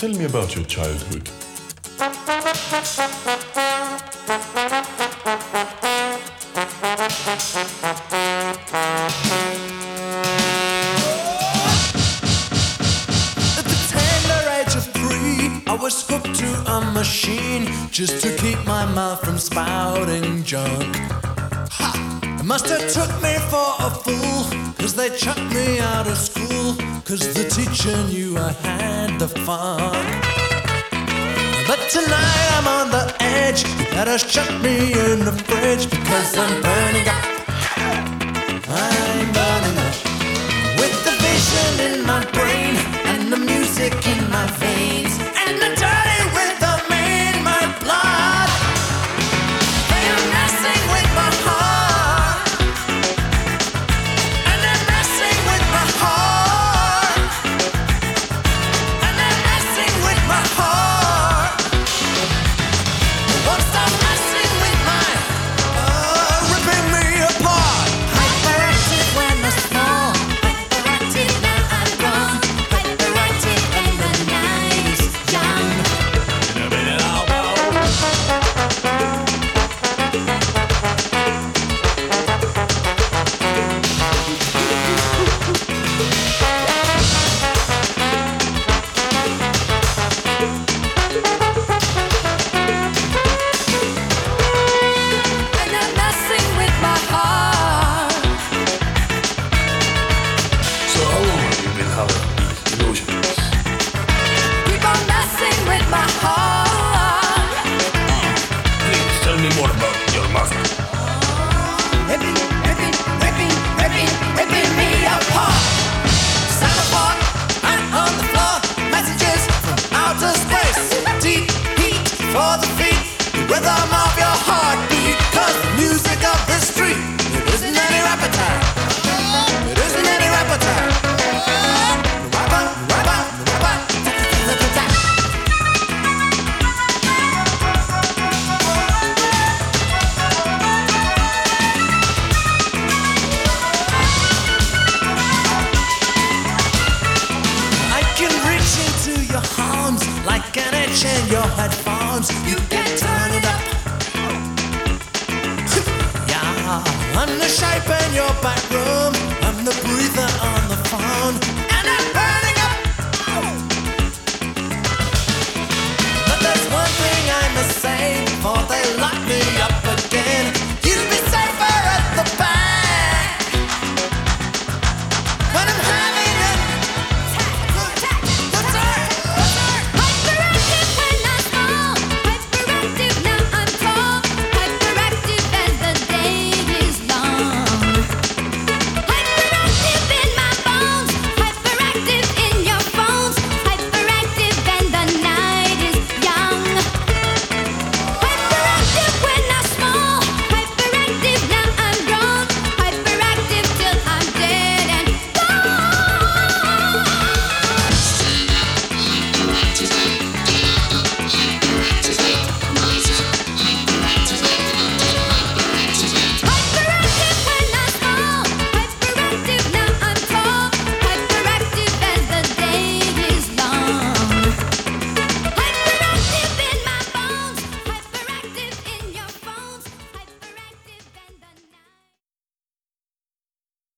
tell me about your childhood. At the tender age of 3, I was hooked to a machine just to keep my mouth from spouting junk. It must have took me for a fool, 'cause they chucked me out of school, 'cause the teacher knew I had the fun. But tonight I'm on the edge, you better shut me in the fridge, because I'm burning up, I'm burning up. With the vision in my brain, and the music in my veins, and the dirty rhythm in my blood. They are messing with my heart, and they're messing with my heart, and they're messing with my heart. They won't stop messing with my, ripping me apart. Hyperactive when I was small, hyperactive now I'm grown, hyperactive in the 90s, young. And they're messing with my heart. So how long have you been having these illusions? Keep on messing with my heart. Please tell me more about your mother. Ripping me apart. Sound apart, I'm on the floor. Messages from outer space. Deep heat for the feet. The rhythm of your heartbeat. 'Cause the music of the street, it isn't any appetite. It isn't any appetite. Rapper, rapper, rapper. I can reach into your arms like an itch in your headphones. You can turn it up. Yeah, I'm the shape in your back room. I'm the breather on the phone.